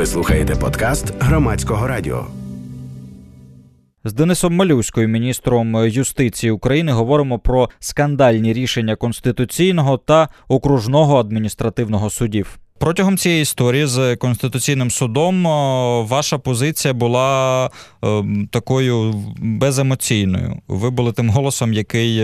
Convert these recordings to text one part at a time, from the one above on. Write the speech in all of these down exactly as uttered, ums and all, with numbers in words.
Ви слухаєте подкаст Громадського радіо. З Денисом Малюською, міністром юстиції України, говоримо про скандальні рішення Конституційного та Окружного адміністративного судів. Протягом цієї історії з Конституційним судом ваша позиція була е, такою беземоційною. Ви були тим голосом, який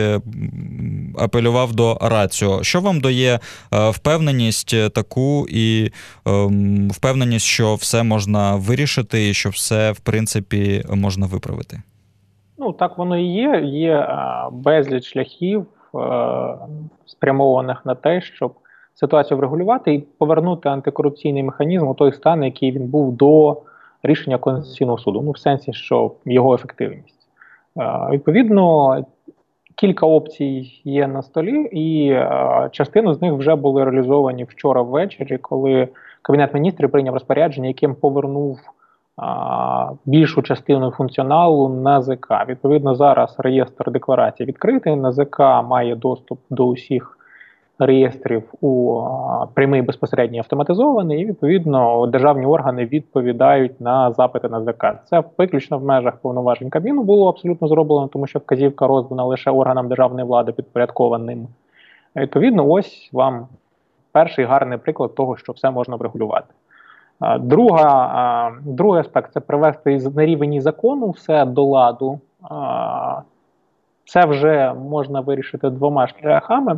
апелював до раціо. Що вам дає впевненість таку і е, впевненість, що все можна вирішити і що все, в принципі, можна виправити? Ну, так воно і є. Є безліч шляхів, е, спрямованих на те, щоб ситуацію врегулювати і повернути антикорупційний механізм у той стан, який він був до рішення Конституційного суду. Ну, в сенсі, що його ефективність. Е, відповідно, кілька опцій є на столі, і е, частину з них вже були реалізовані вчора ввечері, коли Кабінет міністрів прийняв розпорядження, яким повернув е, більшу частину функціоналу НАЗК. Відповідно, зараз реєстр декларацій відкритий, НАЗК має доступ до усіх реєстрів у а, прямий безпосередньо автоматизований, і, відповідно, державні органи відповідають на запити НАЗК. Це виключно в межах повноважень Кабміну було абсолютно зроблено, тому що вказівка роздана лише органам державної влади, підпорядкованим. Відповідно, ось вам перший гарний приклад того, що все можна врегулювати. А, друга, а, другий аспект – це привести на рівні закону все до ладу. А, це вже можна вирішити двома шляхами.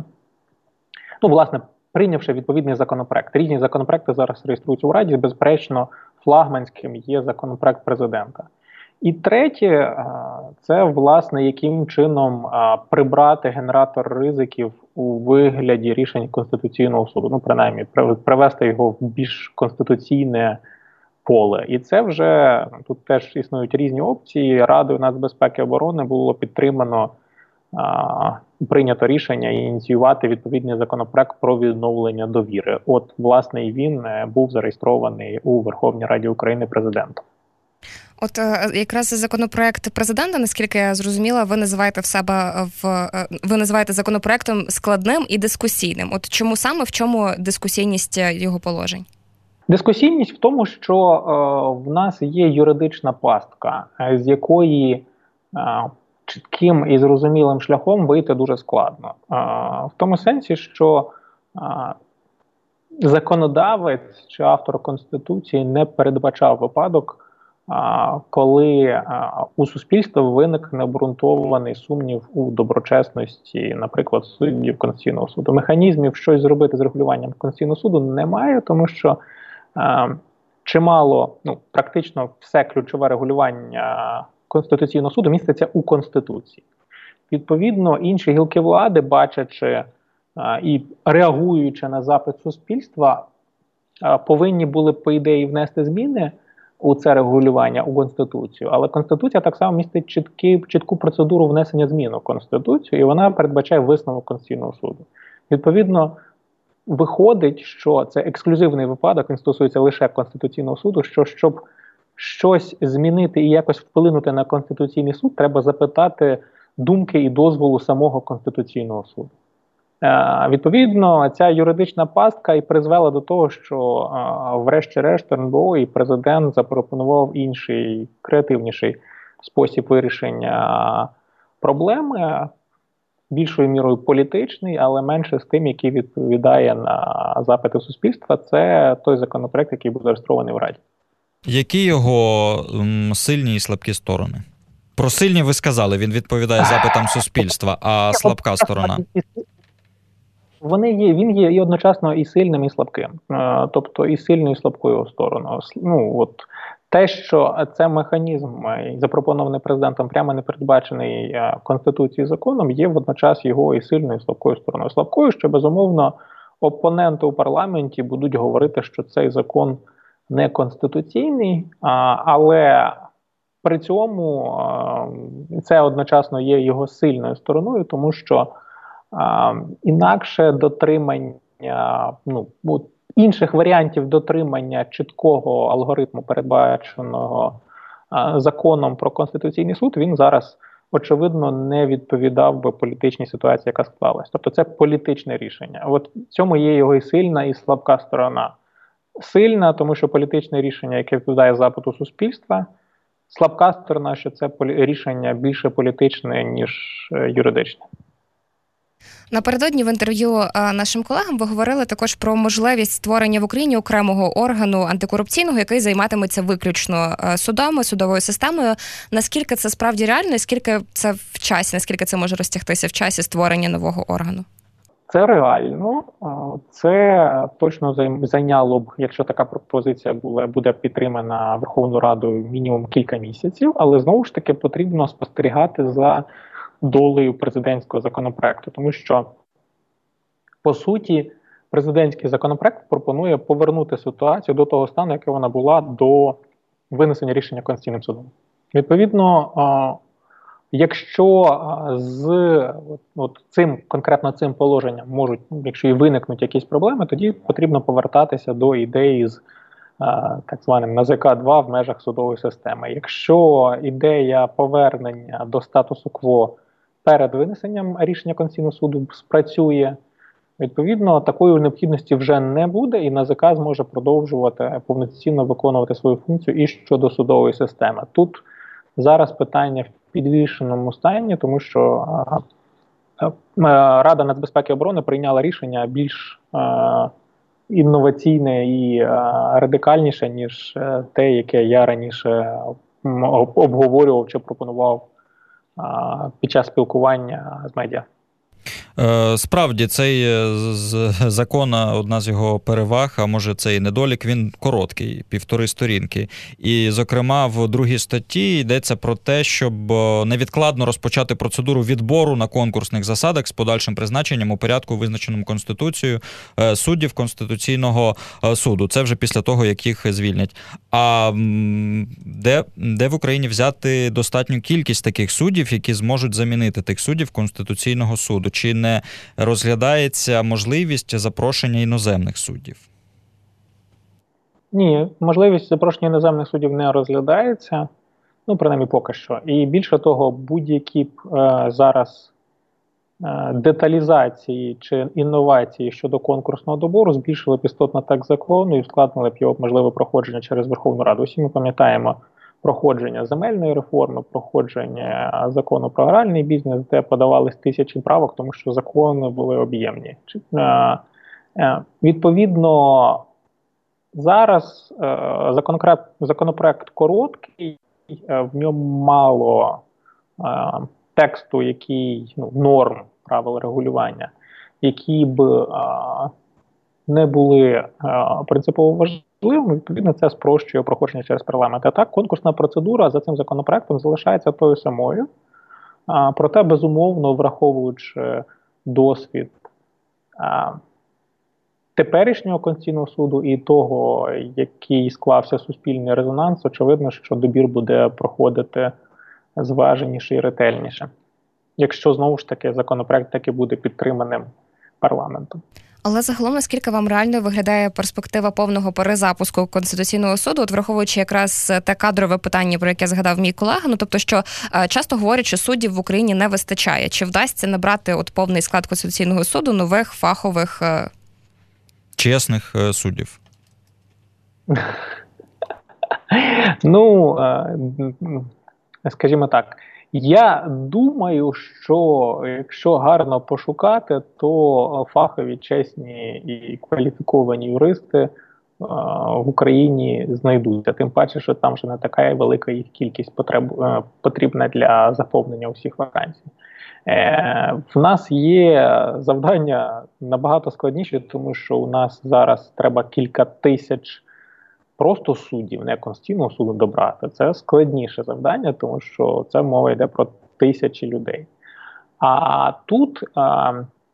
Ну, власне, прийнявши відповідний законопроект. Різні законопроекти зараз реєструються у Раді, безперечно, флагманським є законопроект президента. І третє, це, власне, яким чином прибрати генератор ризиків у вигляді рішень Конституційного суду. Ну, принаймні, привести його в більш конституційне поле. І це вже, тут теж існують різні опції. Радою нацбезпеки і оборони було підтримано прийнято рішення ініціювати відповідний законопроект про відновлення довіри. От, власне, і він був зареєстрований у Верховній Раді України президентом. От якраз законопроект президента, наскільки я зрозуміла, ви називаєте в себе в ви називаєте законопроектом складним і дискусійним. От чому саме, в чому дискусійність його положень? Дискусійність в тому, що е, в нас є юридична пастка, з якої е, чітким і зрозумілим шляхом вийти дуже складно. В тому сенсі, що законодавець чи автор Конституції не передбачав випадок, коли у суспільства виник необґрунтований сумнів у доброчесності, наприклад, суддів Конституційного суду. Механізмів щось зробити з регулюванням Конституційного суду немає, тому що чимало, ну, практично все ключове регулювання Конституційного суду міститься у Конституції. Відповідно, інші гілки влади, бачачи а, і реагуючи на запит суспільства, а, повинні були, по ідеї, внести зміни у це регулювання, у Конституцію. Але Конституція так само містить чіткі, чітку процедуру внесення змін у Конституцію, і вона передбачає висновок Конституційного суду. Відповідно, виходить, що це ексклюзивний випадок, він стосується лише Конституційного суду, що щоб щось змінити і якось вплинути на Конституційний суд, треба запитати думки і дозволу самого Конституційного суду. Е, відповідно, ця юридична пастка і призвела до того, що е, врешті-решт ер ен бе о і президент запропонував інший, креативніший спосіб вирішення проблеми, більшою мірою політичний, але менше з тим, який відповідає на запити суспільства. Це той законопроект, який був зареєстрований в Раді. Які його м, сильні і слабкі сторони? Про сильні ви сказали, він відповідає запитам суспільства, а слабка сторона? Вони є, він є і одночасно і сильним, і слабким. Е, тобто і сильною, і слабкою стороною. Ну, от, те, що це механізм, запропонований президентом, прямо не передбачений Конституцією, законом, є водночас його і сильною, і слабкою стороною. Слабкою, що, безумовно, опоненти у парламенті будуть говорити, що цей закон неконституційний, але при цьому це одночасно є його сильною стороною, тому що інакше дотримання, ну, інших варіантів дотримання чіткого алгоритму, передбаченого законом про Конституційний суд, він зараз, очевидно, не відповідав би політичній ситуації, яка склалась. Тобто це політичне рішення. От в цьому є його і сильна, і слабка сторона. сильна, тому що політичне рішення, яке відповідає запиту суспільства. Слабка сторона, що це рішення більше політичне, ніж юридичне. Напередодні в інтерв'ю нашим колегам ви говорили також про можливість створення в Україні окремого органу антикорупційного, який займатиметься виключно судами, судовою системою. Наскільки це справді реально, і скільки це в часі, наскільки це може розтягтися в часі створення нового органу? Це реально. Це точно зайняло б, якщо така пропозиція була, буде підтримана Верховною Радою, мінімум кілька місяців, але знову ж таки потрібно спостерігати за долею президентського законопроекту, тому що, по суті, президентський законопроект пропонує повернути ситуацію до того стану, який вона була до винесення рішення Конституційним судом. Відповідно, якщо з от, от цим, конкретно цим положенням можуть, якщо і виникнуть якісь проблеми, тоді потрібно повертатися до ідеї з так званим ен зе ка два в межах судової системи. Якщо ідея повернення до статусу кво перед винесенням рішення Конституційного суду спрацює, відповідно, такої необхідності вже не буде, і ен зе ка зможе продовжувати повноцінно виконувати свою функцію і щодо судової системи. Тут зараз питання в підвішеному стані, тому що Рада нацбезпеки і оборони прийняла рішення більш інноваційне і радикальніше, ніж те, яке я раніше обговорював чи пропонував під час спілкування з медіа. Справді, цей закон, одна з його переваг, а може це і недолік, він короткий, півтори сторінки. І, зокрема, в другій статті йдеться про те, щоб невідкладно розпочати процедуру відбору на конкурсних засадах з подальшим призначенням у порядку, визначеному Конституцією, суддів Конституційного суду. Це вже після того, як їх звільнять. А де, де в Україні взяти достатню кількість таких суддів, які зможуть замінити тих суддів Конституційного суду? Чи не розглядається можливість запрошення іноземних суддів? Ні, можливість запрошення іноземних суддів не розглядається, ну, принаймні поки що. І більше того, будь-які б е, зараз е, деталізації чи інновації щодо конкурсного добору збільшили б істотно так закону і ускладнили б його можливе проходження через Верховну Раду. Усі ми пам'ятаємо проходження земельної реформи, проходження закону про гральний бізнес, де подавались тисячі правок, тому що закони були об'ємні. Відповідно, зараз законопроект, законопроект короткий, в ньому мало тексту, який, ну, норм правил регулювання, які б не були принципово важливі. Відповідно, це спрощує проходження через парламент. А так, конкурсна процедура за цим законопроектом залишається тою самою. А, проте, безумовно, враховуючи досвід а, теперішнього Конституційного суду і того, який склався суспільний резонанс, очевидно, що добір буде проходити зваженіше і ретельніше. Якщо, знову ж таки, законопроект таки буде підтриманим парламентом. Але загалом, наскільки вам реально виглядає перспектива повного перезапуску Конституційного суду, от враховуючи якраз те кадрове питання, про яке згадав мій колега, ну тобто, що часто говорять, що суддів в Україні не вистачає. Чи вдасться набрати от повний склад Конституційного суду нових фахових... чесних суддів? Ну, скажімо так, я думаю, що якщо гарно пошукати, то фахові, чесні і кваліфіковані юристи в Україні знайдуться. Тим паче, що там вже не така велика їх кількість потреб, потрібна для заповнення усіх вакансій. В нас є завдання набагато складніші, тому що у нас зараз треба кілька тисяч просто суддів, не Конституційного суду добрати. Це складніше завдання, тому що це мова йде про тисячі людей. А тут а,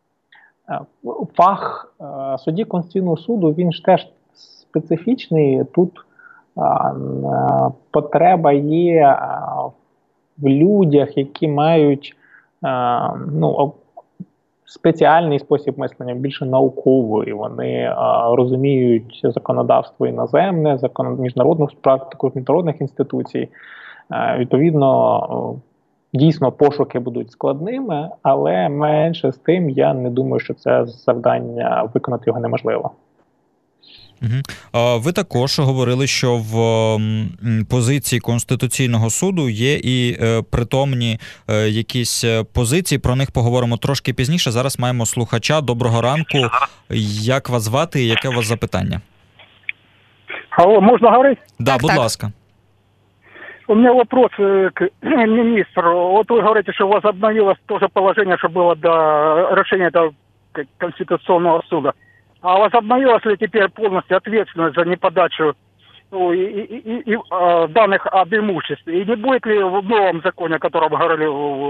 фах а, судді Конституційного суду, він ж теж специфічний. Тут а, а, потреба є а, в людях, які мають а, ну, спеціальний спосіб мислення, більше науковий. Вони а, розуміють законодавство іноземне, закон, міжнародну практику міжнародних інституцій. А, відповідно, дійсно, пошуки будуть складними, але менше з тим, я не думаю, що це завдання, виконати його неможливо. Угу. Ви також говорили, що в позиції Конституційного суду є і притомні якісь позиції, про них поговоримо трошки пізніше. Зараз маємо слухача. Доброго ранку. Як вас звати і яке у вас запитання? Алло, можно говорить? Да, так, будь так. ласка. У меня вопрос к министру. Вот вы говорите, что возобновилось то же положение, что было до решения этого Конституционного суда. А возобновилась ли теперь полностью ответственность за неподачу ну, и, и, и, и, данных об имуществе? И не будет ли в новом законе, о котором говорили,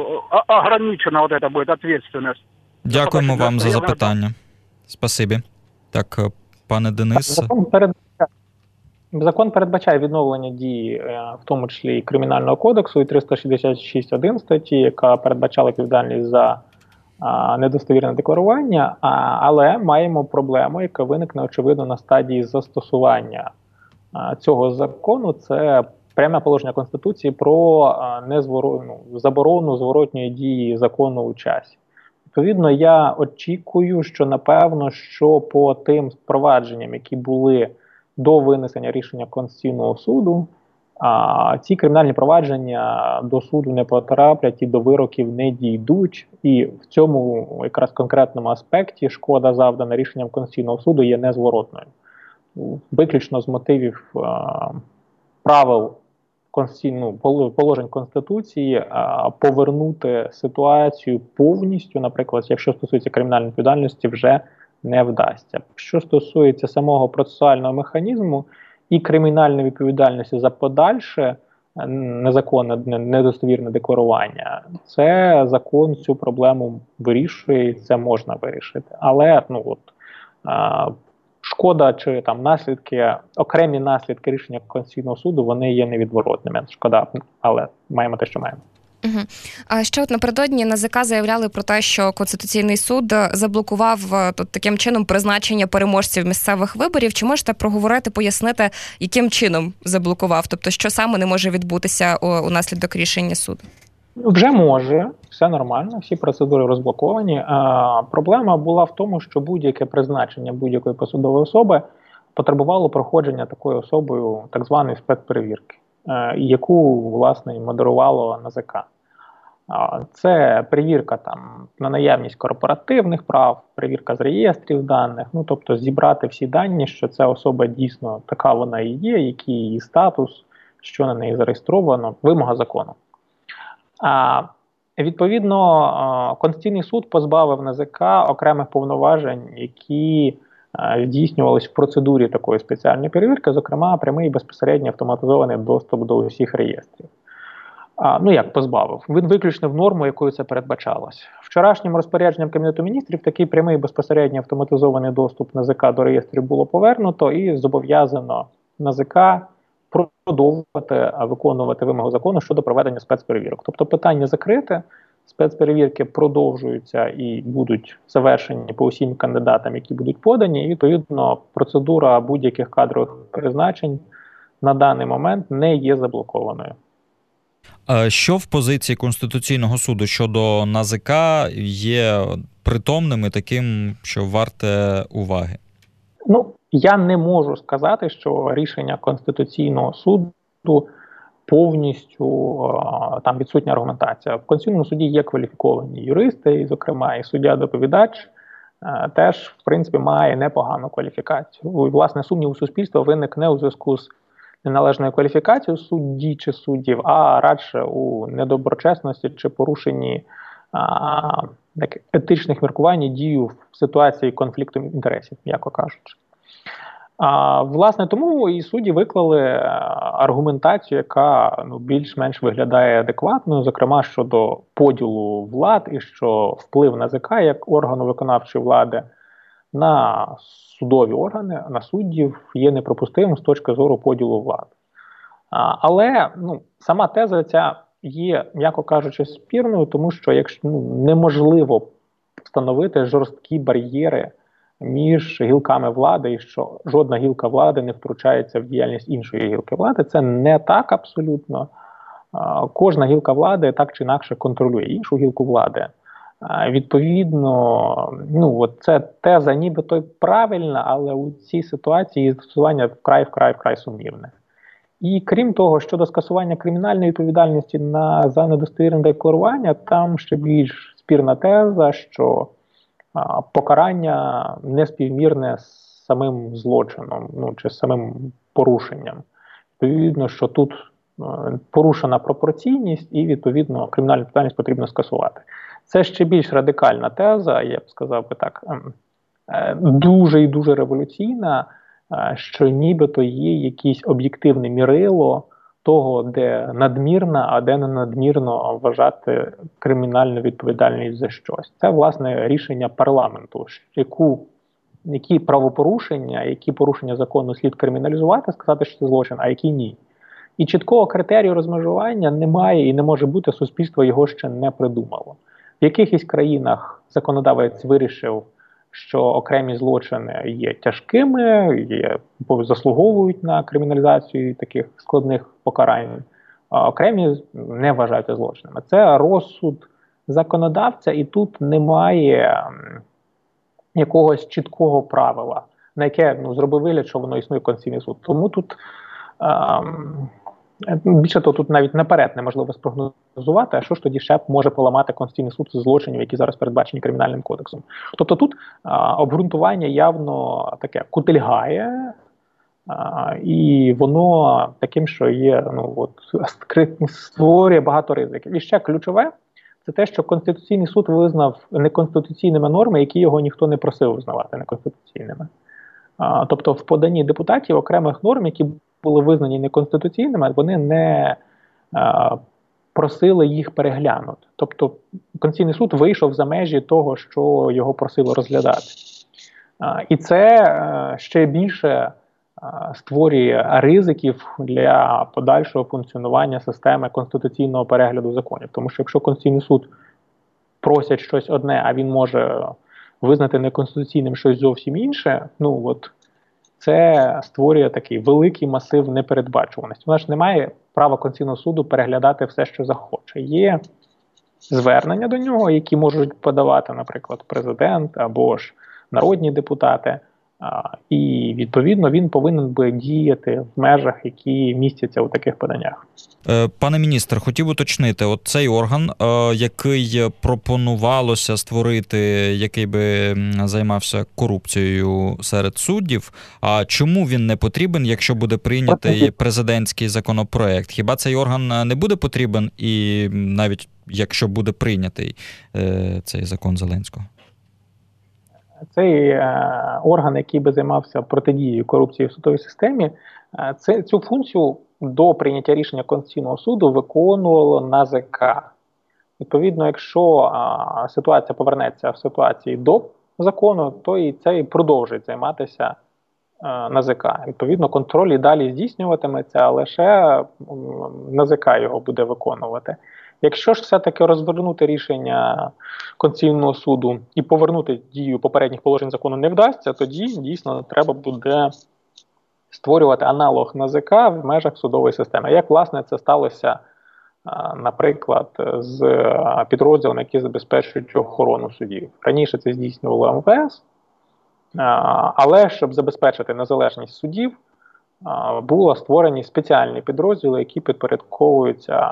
ограничена вот эта будет ответственность? Дякуємо вам за запитання. Спасибі. Так, пане Денис. Закон передбачає, закон передбачає відновлення дії, в тому числі і Кримінального кодексу, і триста шістдесят шість один статті, яка передбачала відповідальність за а, недостовірне декларування, а, але маємо проблему, яка виникне, очевидно, на стадії застосування а, цього закону. Це пряме положення Конституції про а, незворо, ну, заборону зворотньої дії закону у часі. Відповідно, я очікую, що, напевно, що по тим впровадженням, які були до винесення рішення Конституційного суду, а, ці кримінальні провадження до суду не потраплять і до вироків не дійдуть. І в цьому якраз конкретному аспекті шкода, завдана рішенням Конституційного суду, є незворотною. Виключно з мотивів а, правил Конституційну положень Конституції а, повернути ситуацію повністю, наприклад, якщо стосується кримінальної відповідальності, вже не вдасться. Що стосується самого процесуального механізму і кримінальної відповідальності за подальше незаконне, недостовірне декларування, це закон цю проблему вирішує, і це можна вирішити. Але ну от а, шкода чи там наслідки, окремі наслідки рішення Конституційного суду, вони є невідворотними. Шкода, але маємо те, що маємо. Угу. А ще от напередодні НАЗК заявляли про те, що Конституційний суд заблокував тут таким чином призначення переможців місцевих виборів. Чи можете проговорити, пояснити, яким чином заблокував? Тобто, що саме не може відбутися унаслідок рішення суду? Вже може, все нормально, всі процедури розблоковані. А, проблема була в тому, що будь-яке призначення будь-якої посадової особи потребувало проходження такою особою так званої спецперевірки, а, яку, власне, і модерувало НАЗК. А, це перевірка там на наявність корпоративних прав, перевірка з реєстрів даних, ну тобто зібрати всі дані, що ця особа дійсно така вона і є, який її статус, що на неї зареєстровано, вимога закону. А, відповідно, Конституційний суд позбавив НАЗК окремих повноважень, які а, здійснювалися в процедурі такої спеціальної перевірки, зокрема, прямий і безпосередньо автоматизований доступ до усіх реєстрів. А, ну як позбавив? Він виключно в норму, якою це передбачалось. Вчорашнім розпорядженням Кабінету Міністрів такий прямий і безпосередньо автоматизований доступ НАЗК до реєстрів було повернуто і зобов'язано НАЗК продовжувати виконувати вимогу закону щодо проведення спецперевірок. Тобто питання закрите, спецперевірки продовжуються і будуть завершені по усім кандидатам, які будуть подані, і, відповідно, процедура будь-яких кадрових призначень на даний момент не є заблокованою. Що в позиції Конституційного суду щодо НАЗК є притомним і таким, що варте уваги? Ну, я не можу сказати, що рішення Конституційного суду повністю там відсутня аргументація. В Конституційному суді є кваліфіковані юристи, і, зокрема, і суддя-доповідач теж, в принципі, має непогану кваліфікацію. І, власне, сумнів у суспільства виникне у зв'язку з неналежною кваліфікацією судді чи суддів, а радше у недоброчесності чи порушенні а, так, етичних міркувань і дію в ситуації конфлікту інтересів, м'яко кажучи. А, власне, тому і судді виклали аргументацію, яка ну, більш-менш виглядає адекватною, зокрема щодо поділу влад і що вплив НАЗК як органу виконавчої влади на судові органи, на суддів є неприпустимим з точки зору поділу влади. А, але ну, сама теза ця є, м'яко кажучи, спірною, тому що якщо ну, неможливо встановити жорсткі бар'єри між гілками влади і що жодна гілка влади не втручається в діяльність іншої гілки влади. Це не так абсолютно. А, кожна гілка влади так чи інакше контролює іншу гілку влади. Відповідно, ну, от це теза нібито й правильна, але у цій ситуації її застосування вкрай-вкрай-вкрай сумнівне. І крім того, щодо скасування кримінальної відповідальності на, за недостовірне декларування, там ще більш спірна теза, що а, покарання неспівмірне з самим злочином, ну, чи з самим порушенням. Відповідно, що тут а, порушена пропорційність і, відповідно, кримінальну відповідальність потрібно скасувати. Це ще більш радикальна теза, я б сказав би так, дуже і дуже революційна, що нібито є якесь об'єктивне мірило того, де надмірна, а де не надмірно вважати кримінальну відповідальність за щось. Це, власне, рішення парламенту, яку, які правопорушення, які порушення закону слід криміналізувати, сказати, що це злочин, а які ні. І чіткого критерію розмежування немає і не може бути, суспільство його ще не придумало. В якихось країнах законодавець вирішив, що окремі злочини є тяжкими, є, заслуговують на криміналізацію таких складних покарань, а окремі не вважаються злочинами. Це розсуд законодавця, і тут немає якогось чіткого правила, на яке, ну, зробив вигляд, що воно існує Конституційний суд. Тому тут ем, більше того, тут навіть наперед неможливо спрогнозувати, а що ж тоді ще може поламати Конституційний суд з злочинів, які зараз передбачені Кримінальним кодексом. Тобто тут а, обґрунтування явно таке кутильгає, а, і воно таким, що є, ну, от, створює багато ризиків. І ще ключове – це те, що Конституційний суд визнав неконституційними норми, які його ніхто не просив визнавати неконституційними. А, тобто в поданні депутатів окремих норм, які були визнані неконституційними, вони не а, просили їх переглянути. Тобто Конституційний суд вийшов за межі того, що його просили розглядати. А, і це а, ще більше а, створює ризиків для подальшого функціонування системи конституційного перегляду законів. Тому що якщо Конституційний суд просять щось одне, а він може визнати неконституційним щось зовсім інше, ну от це створює такий великий масив непередбачуваності. Вона ж не має права Конституційного суду переглядати все, що захоче. Є звернення до нього, які можуть подавати, наприклад, президент або ж народні депутати, і, відповідно, він повинен би діяти в межах, які містяться у таких поданнях. Пане міністр, хотів уточнити, от цей орган, який пропонувалося створити, який би займався корупцією серед суддів, а чому він не потрібен, якщо буде прийнятий президентський законопроект? Хіба цей орган не буде потрібен, і навіть якщо буде прийнятий цей закон Зеленського? Цей е, орган, який би займався протидією корупції в судовій системі, е, це, цю функцію до прийняття рішення Конституційного суду виконувало НАЗК. Відповідно, якщо е, ситуація повернеться в ситуації до закону, то і це і продовжить займатися е, НАЗК. Відповідно, контроль і далі здійснюватиметься, а лише е, НАЗК його буде виконувати. Якщо ж все-таки розвернути рішення Конституційного суду і повернути дію попередніх положень закону не вдасться, тоді дійсно треба буде створювати аналог НАЗК в межах судової системи. Як, власне, це сталося, наприклад, з підрозділами, які забезпечують охорону судів. Раніше це здійснювало ем ве ес, але щоб забезпечити незалежність судів, були створені спеціальні підрозділи, які підпорядковуються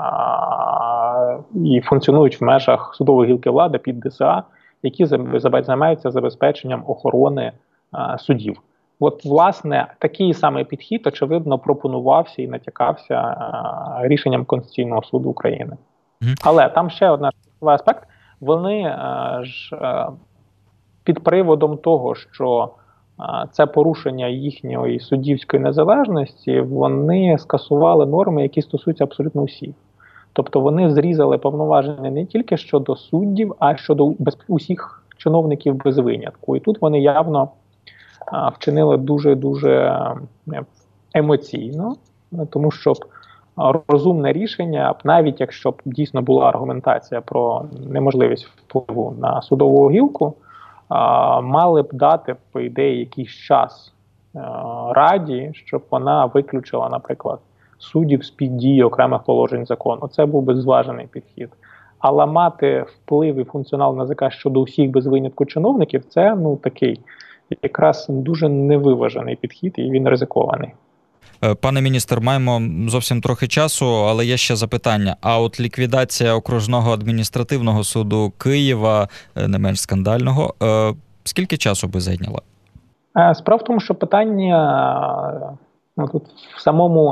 і функціонують в межах судової гілки влади під де ес а, які займаються забезпеченням охорони судів. От, власне, такий самий підхід, очевидно, пропонувався і натякався рішенням Конституційного суду України. Але там ще один аспект. Вони ж під приводом того, що це порушення їхньої суддівської незалежності, вони скасували норми, які стосуються абсолютно усіх. Тобто вони зрізали повноваження не тільки щодо суддів, а щодо усіх чиновників без винятку. І тут вони явно вчинили дуже-дуже емоційно, тому що розумне рішення, навіть якщо б дійсно була аргументація про неможливість впливу на судову гілку, мали б дати, по ідеї, якийсь час Раді, щоб вона виключила, наприклад, суддів з-під дії окремих положень закону. Це був би зважений підхід. А ламати вплив і функціонал НАЗК щодо усіх без винятку чиновників – це ну такий якраз дуже невиважений підхід, і він ризикований. Пане міністр, маємо зовсім трохи часу, але є ще запитання. А от ліквідація окружного адміністративного суду Києва, не менш скандального, скільки часу би зайняло? Справа в тому, що питання ну, тут в самому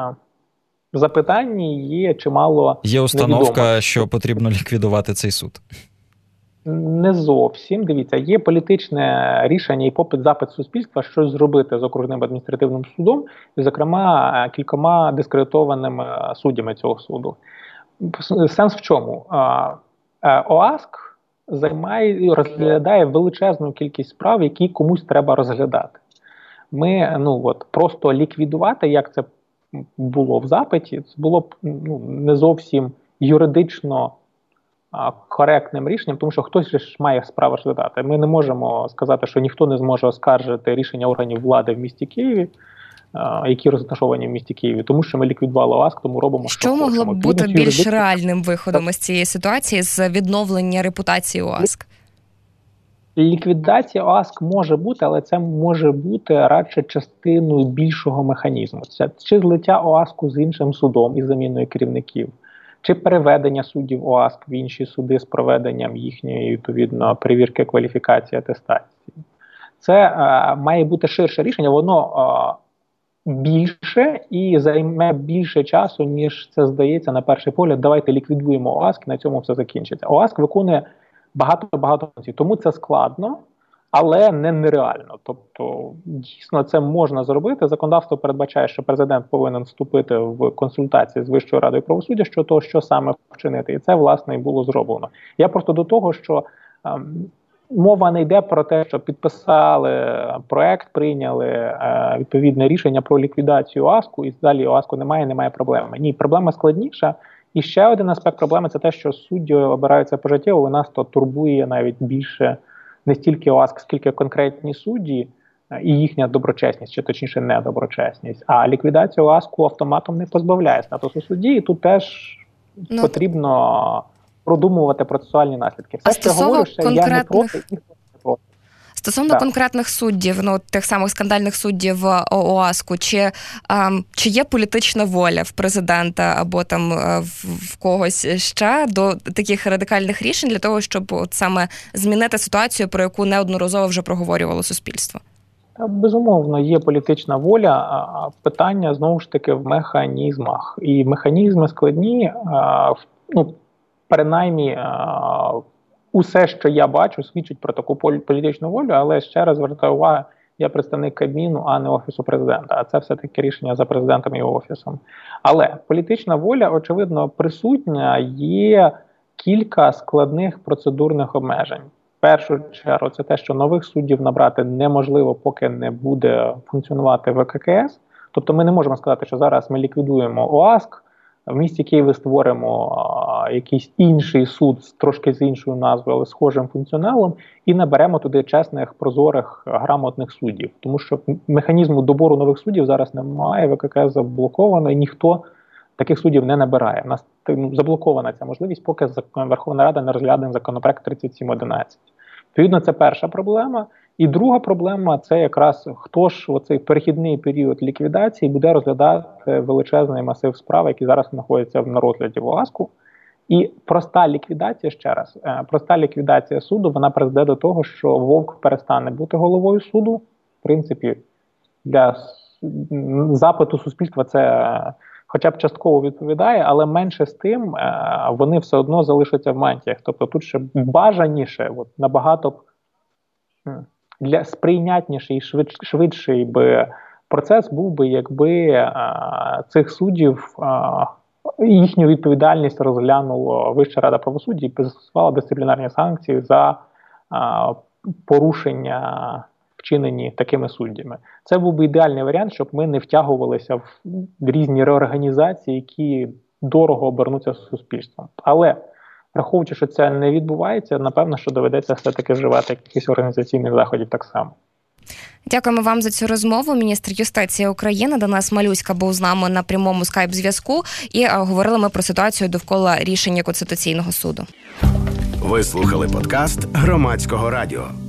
запитанні є чимало Є установка, невідомо. що потрібно ліквідувати цей суд? Не зовсім. Дивіться, є політичне рішення і попит, запит суспільства щось зробити з окружним адміністративним судом, і, зокрема, кількома дискредитованими суддями цього суду. Сенс в чому? ОАСК займає, розглядає величезну кількість справ, які комусь треба розглядати. Ми, ну от, просто ліквідувати, як це було в запиті, це було б ну, не зовсім юридично коректним рішенням, тому що хтось же ж має справу розглядати. Ми не можемо сказати, що ніхто не зможе оскаржити рішення органів влади в місті Києві, які розташовані в місті Києві, тому що ми ліквідували ОАСК, тому робимо, що, що могло б бути більш юридично... реальним виходом так. із цієї ситуації з відновлення репутації ОАСК? Ліквідація ОАСК може бути, але це може бути радше частиною більшого механізму. Це чи злиття ОАСКу з іншим судом із заміною керівників, чи переведення суддів ОАСК в інші суди з проведенням їхньої, відповідно, перевірки кваліфікації, атестації. Це е, має бути ширше рішення, воно е, більше і займе більше часу, ніж це здається на перший погляд. Давайте ліквідуємо ОАСК, і на цьому все закінчиться. ОАСК виконує багато-багато функцій, тому це складно, але не нереально. Тобто, дійсно, це можна зробити. Законодавство передбачає, що президент повинен вступити в консультації з Вищою радою правосуддя щодо того, що саме вчинити. І це, власне, і було зроблено. Я просто до того, що ем, мова не йде про те, що підписали проект, прийняли е, відповідне рішення про ліквідацію ОАСКу, і далі ОАСКу немає, немає проблеми. Ні, проблема складніша. І ще один аспект проблеми – це те, що судді обираються пожиттєво, і нас то турбує навіть більше не стільки ОАСК, скільки конкретні судді і їхня доброчесність, чи точніше недоброчесність. А ліквідація ОАСКу автоматом не позбавляє статусу судді, і тут теж ну, потрібно продумувати процесуальні наслідки. Все, що говорю, що конкретних... я не проти, ніхто не проти. Стосовно так. конкретних суддів, ну тих самих скандальних суддів ОАСКу, чи, ем, чи є політична воля в президента або там в, в когось ще до таких радикальних рішень для того, щоб от саме змінити ситуацію, про яку неодноразово вже проговорювало суспільство? Безумовно, є політична воля, а питання знову ж таки в механізмах. І механізми складні, ну, принаймні, усе, що я бачу, свідчить про таку політичну волю, але ще раз звертаю увагу, я представник Кабміну, а не Офісу президента, а це все-таки рішення за президентом і Офісом. Але політична воля, очевидно, присутня, є кілька складних процедурних обмежень. В першу чергу, це те, що нових суддів набрати неможливо, поки не буде функціонувати ВККС. Тобто ми не можемо сказати, що зараз ми ліквідуємо ОАСК, в місті Києві створимо а, якийсь інший суд з трошки з іншою назвою, але схожим функціоналом, і наберемо туди чесних, прозорих, грамотних суддів. Тому що механізму добору нових суддів зараз немає, ВККС заблоковано, і ніхто таких суддів не набирає. У нас заблокована ця можливість, поки Верховна Рада не розгляне законопроект тридцять сім одинадцять. Відповідно, це перша проблема. І друга проблема – це якраз хто ж в цей перехідний період ліквідації буде розглядати величезний масив справ, які зараз знаходяться на розгляді в ОАСКу. І проста ліквідація, ще раз, проста ліквідація суду, вона призведе до того, що Вовк перестане бути головою суду. В принципі, для запиту суспільства це хоча б частково відповідає, але менше з тим вони все одно залишаться в мантіях. Тобто тут ще бажаніше, от, набагато для сприйнятніший і швидш, швидший би процес був би, якби а, цих суддів а, їхню відповідальність розглянула Вища Рада правосуддя і застосувала дисциплінарні санкції за а, порушення, вчинені такими суддями. Це був би ідеальний варіант, щоб ми не втягувалися в різні реорганізації, які дорого обернуться з суспільством. Але враховуючи, що це не відбувається, напевно, що доведеться все-таки вживати якихось організаційних заходів так само. Дякуємо вам за цю розмову. Міністр юстиції України Денис Малюська був з нами на прямому скайп-зв'язку, і а, говорили ми про ситуацію довкола рішення Конституційного суду. Ви слухали подкаст Громадського радіо.